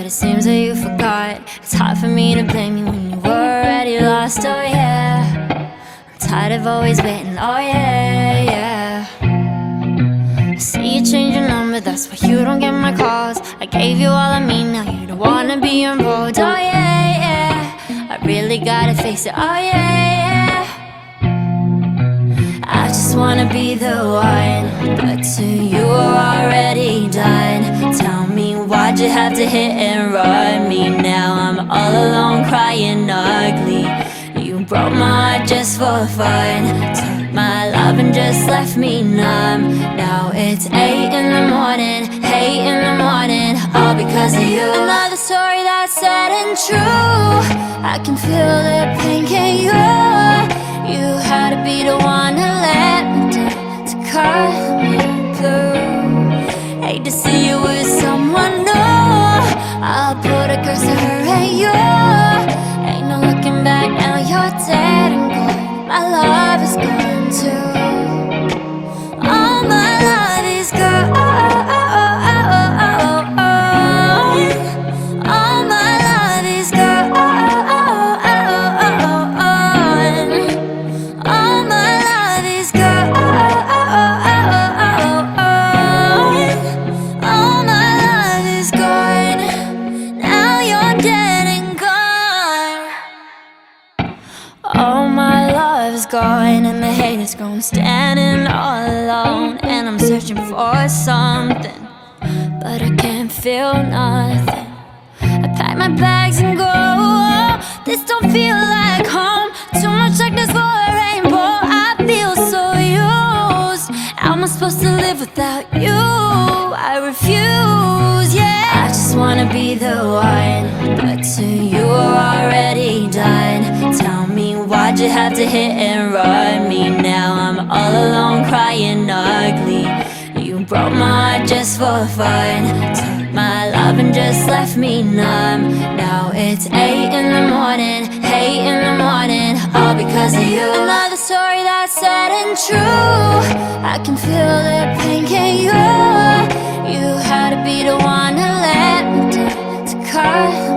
it seems that you forgot. It's hard for me to blame you when you were already lost, oh yeah. I'm tired of always waiting, oh yeah, yeah. I see you change your number, that's why you don't get my calls. I gave you all of me, now you don't wanna be involved, oh yeah, yeah. I really gotta face it, oh yeah, yeah. I just wanna be the one, but to you are already done. Tell me, why'd you have to hit and run me? Now I'm all alone crying ugly. You broke my heart just for fun, took my love and just left me numb. Now it's 8 in the morning, hate in the morning, all because of you. Another story that's sad and true. I can feel the pain, can you? You had to be the one to let me down, to cut me through. Hate to see you with someone new. I'll put a curse to her and you. Ain't no looking back, now you're dead and gone. My love is gone too. All my love is gone. All my love is gone. All my love is gone. All my love is gone. Now you're dead and gone. All my love is gone, and the hate is gone. Standing all alone, and I'm searching for something, but I can't feel nothing. I pack my bags and go. This don't feel like home. Too much darkness for a rainbow. I feel so used. How am I supposed to live without you? I refuse, yeah. I just wanna be the one, but to you are already done. Tell me, why'd you have to hit and run me? Now I'm all alone crying ugly. You broke my heart just for fun, took my love and just left me numb. Now it's 8 in the morning, hate in the morning, all because of you. Another story that's sad and true. I can feel the pain, can you? You had to be the one to let me down, to cut